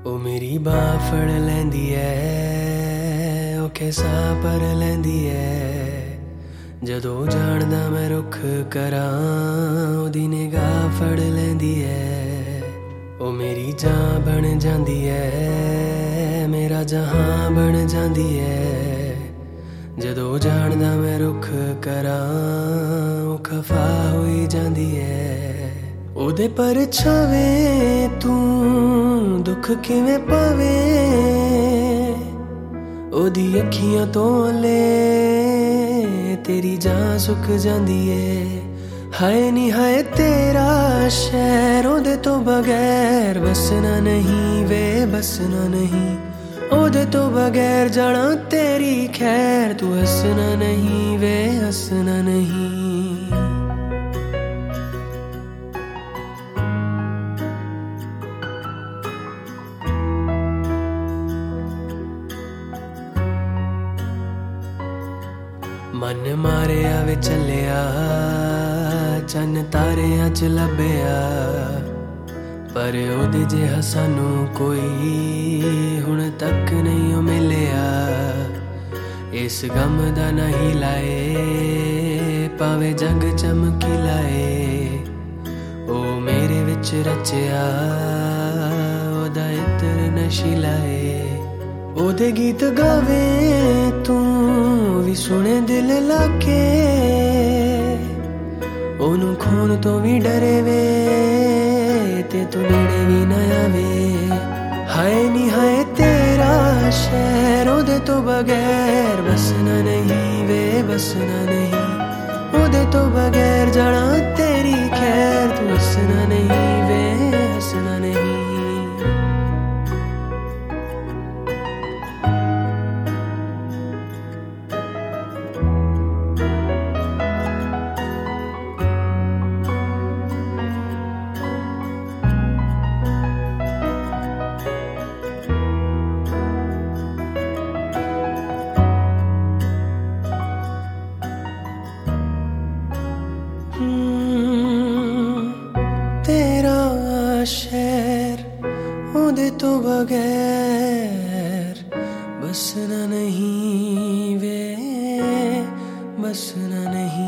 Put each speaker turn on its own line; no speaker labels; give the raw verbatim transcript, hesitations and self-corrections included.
ओ मेरी बांह फड़ लैंदी ऐ, औखे साह पर लैंदी ऐ। जदों जानदा मैं रुख करां, ओदी निगाह फड़ लैंदी ऐ। ओ मेरी जान बन जांदी ऐ, मेरा जहां बन जांदी ऐ। जदों जानदा मैं रुख करां, ओ खफा होई जांदी ऐ। ओदे परछावें तू दुख किवें पावे, ओदी अखियां तो ले तेरी जान सुक जांदी ऐ। हाय नी हाय तेरा शहर, ओदे तो बगैर बसना नहीं वे बसना नहीं। ओदे तो बगैर जाना तेरी खैर, तू हंसना नहीं वे हंसना नहीं। मन मारिया वे चलिया, चन्न तारियां च लभ्या, पर ओदे जिहा सानू कोई हुण तक नहीं ओ मिलिया। इस गम दा नहीं लाए, भावें जग चमकी लाए। ओ मेरे विच रचिया ओदा इत्र नशीला ऐ। ओदे गीत गावे तू भी सुने दिल लाके, ओनू खोन तो भी डरे वे ते तू नेड़े भी ना आवे। हाय नी हाय तेरा शहर, ओदे तो बगैर बसना नहीं वे बसना नहीं। ओदे तो बगैर जाना तेरी खैर, तू हंसना नहीं वे हंसना नहीं। तेरा शहर, ओदे तो बगैर बसना नहीं वे बसना नहीं।